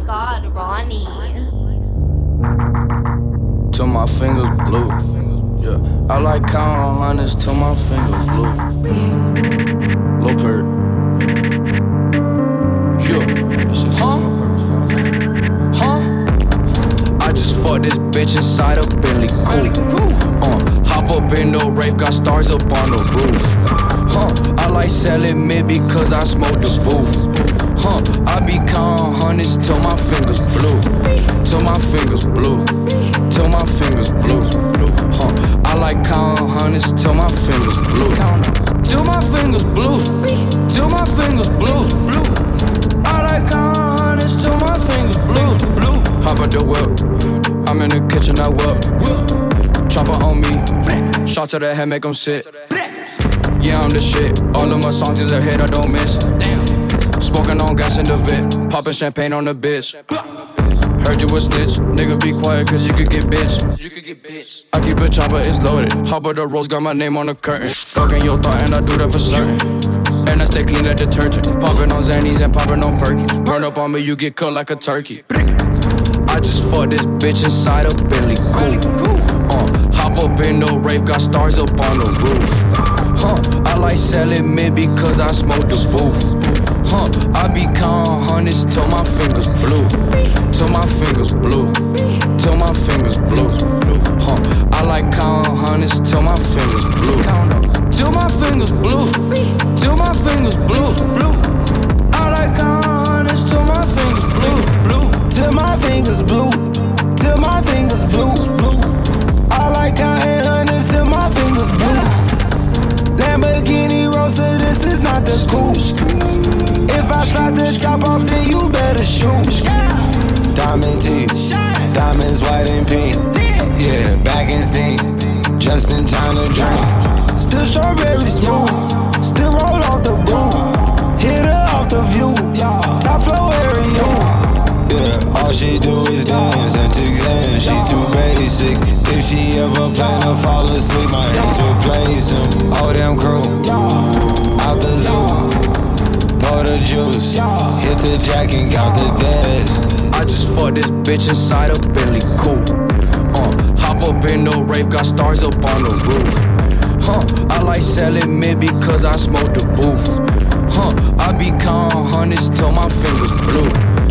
God, Ronnie. Till my fingers blue. Yeah, I like counting hundreds till my fingers blue. Lil Perk. Yeah. Huh? I just fucked this bitch inside a Bentley coupe. Hop up in the rave, got stars up on the roof. I like selling mid because I smoke the spoof. I be counting hundreds till my fingers blue. Till my fingers blue. Till my fingers blue. I like counting hundreds till my fingers blue. Till my fingers blue. Till my fingers blue. I like counting hundreds till my fingers blue. Hop out the whip. I'm in the kitchen, I whip. Chopper on me. Shot to the head, make 'em sit. Yeah, I'm the shit. All of my songs is a hit, I don't miss. Smoking on gas in the vid. Popping champagne on the bitch. Heard you a snitch. Nigga, be quiet, cause you could get bitch. I keep a chopper, it's loaded. Hop of the rose, got my name on the curtain. Fucking your thought, and I do that for certain. And I stay clean, that detergent. Popping on Xannies and popping on Perky. Burn up on me, you get cut like a turkey. I just fucked this bitch inside a Bentley coupe. Hop up in the rave, got stars up on the roof. I like selling mid because I smoke the spoof. I be counting hundreds till my fingers blue. Till my fingers blue. Till my fingers blue. I like counting hundreds till my fingers blue. Till my fingers blue. Till my fingers blue. I like counting hundreds till my fingers blue. Till my fingers blue. Till my fingers blue. I like counting hundreds till my fingers blue. Lamborghini Rosa, this is not the coupe. If I slide the top off, then you better shoot. Diamond teeth, diamonds white and pink. Yeah, back in sync, just in time to drink. Still strawberry smooth, still roll off the boot. Hit her off the view, top floor area. Yeah, all she do is dance and exam. She too basic. If she ever plan to fall asleep, my hands replace him. Oh, damn crew, out the zoo. Pour the juice, hit the jack and count the days. I just fucked this bitch inside a Bentley coupe. Hop up in the rave, got stars up on the roof. I like selling mid because I smoke the booth. I be counting hundreds till my fingers blue.